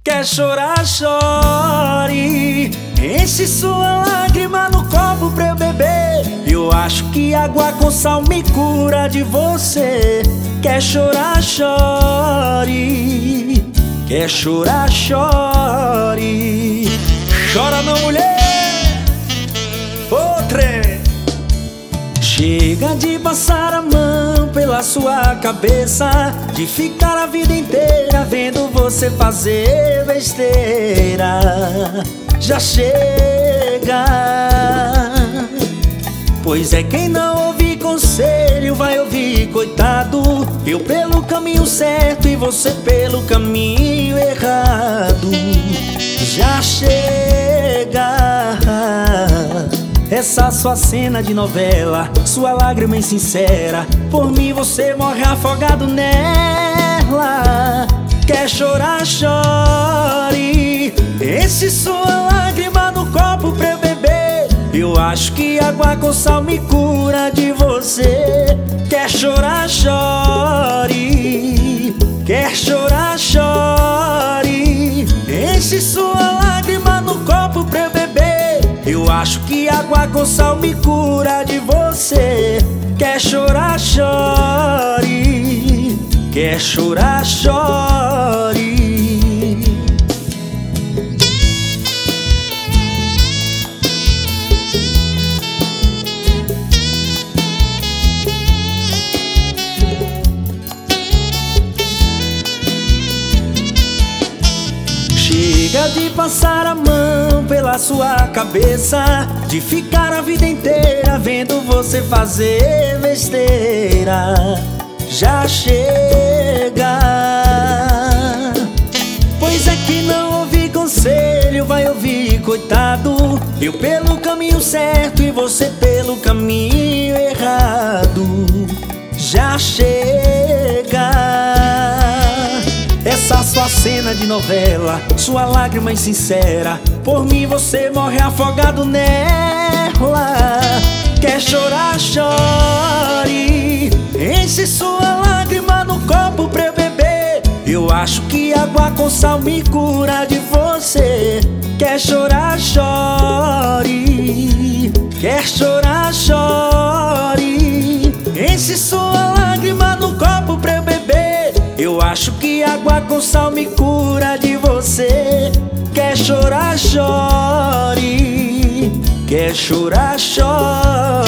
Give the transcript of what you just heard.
Quer chorar, chore. Enche sua lágrima no copo pra eu beber. Eu acho que água com sal me cura de você. Quer chorar, chore. Quer chorar, chore. Chora não, mulher. Outra. Chega de passar a mão pela sua cabeça, de ficar a vida inteira vendo você fazer besteira. Já chega. Pois é, quem não ouvir conselho vai ouvir coitado. Eu pelo caminho certo e você pelo caminho errado. Já chega. Essa sua cena de novela, sua lágrima insincera, por mim você morre afogado nela. Quer chorar, chore. Enche sua lágrima no copo pra eu beber. Eu acho que água com sal me cura de você. Quer chorar, chore. Quer chorar, chore. Enche sua lágrima no copo pra eu beber. Eu acho que água com sal me cura de você. Quer chorar, chore. Quer chorar, chore. Chega de passar a mão pela sua cabeça, de ficar a vida inteira vendo você fazer besteira. Já chega. Pois é, que não ouvir conselho vai ouvir coitado. Eu pelo caminho certo e você pelo caminho errado. Já chega. Essa sua cena de novela, sua lágrima insincera, por mim você morre afogado nela. Quer chorar, chore. Enche sua lágrima no copo pra eu beber. Eu acho que água com sal me cura de você. Quer chorar, chore. Quer chorar, chore. Enche sua lágrima no copo pra eu beber. Eu acho que água com sal me cura de você. Quer chorar, chore. Quer chorar, chore.